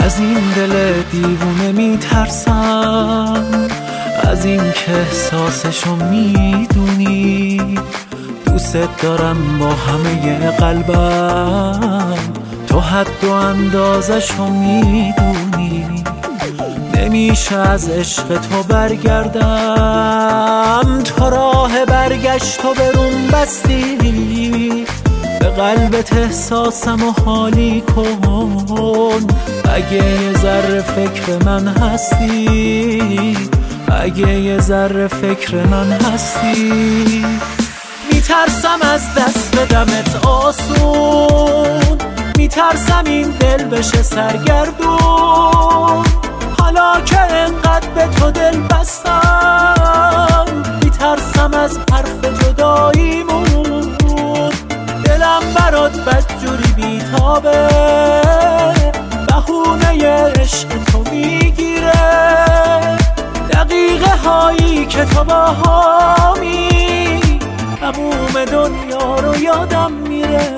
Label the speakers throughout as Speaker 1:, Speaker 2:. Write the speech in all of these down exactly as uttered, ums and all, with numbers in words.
Speaker 1: از این دل دیوونه میترسم، از این که احساسشو میدونی. دوست دارم با همه قلبم، تو حد و اندازشو میدونی. نمیشه از عشق تو برگردم، تو راه برگشت و برون بستی. به قلبت احساسم و حالی کن، اگه یه ذره فکر من هستی، اگه یه ذره فکر من هستی. میترسم از دست بدمت آسون، میترسم این دل بشه سرگردون. حالا که انقدر به تو دل بستم، میترسم از حرف جداییمون. دلم برات بدجوری بیتابه، بهونه عشق تو میگیره. دقیقه هایی که تو با هامی، تموم دنیا رو یادم میره.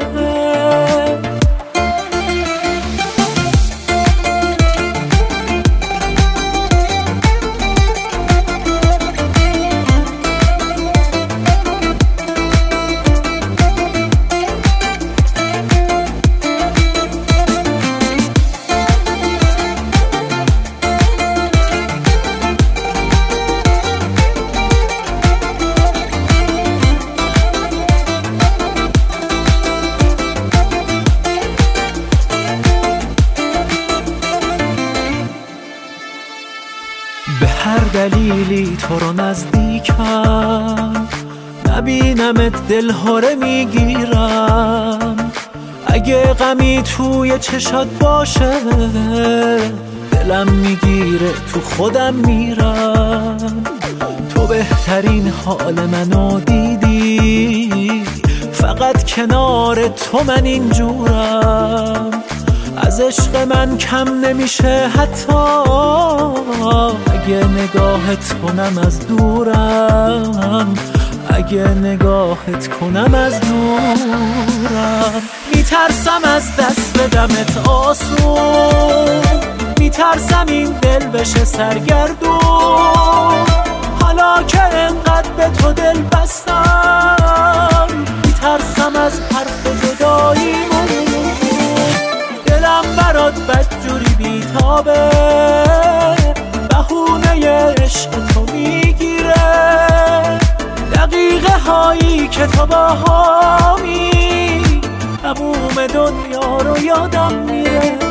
Speaker 1: به هر دلیلی تو رو نزدیکم، نبینمت دلهره میگیرم. اگه غمی توی چشات باشه، دلم میگیره تو خودم میرم. تو بهترین حال منو دیدی، فقط کنار تو من اینجورم. از عشق من کم نمیشه حتی، اگه نگاهت کنم از دورم، اگه نگاهت کنم از دورم. میترسم از دست بدمت آسون، میترسم این دل بشه سرگردون. حالا که انقدر به تو دل بستم، میترسم از حرف جداییمون. دلم برات بدجوری بیتابه، بهونه عشق تو میگیره. دقیقه هایی که تو با هامی، تموم دنیا رو یادم میره.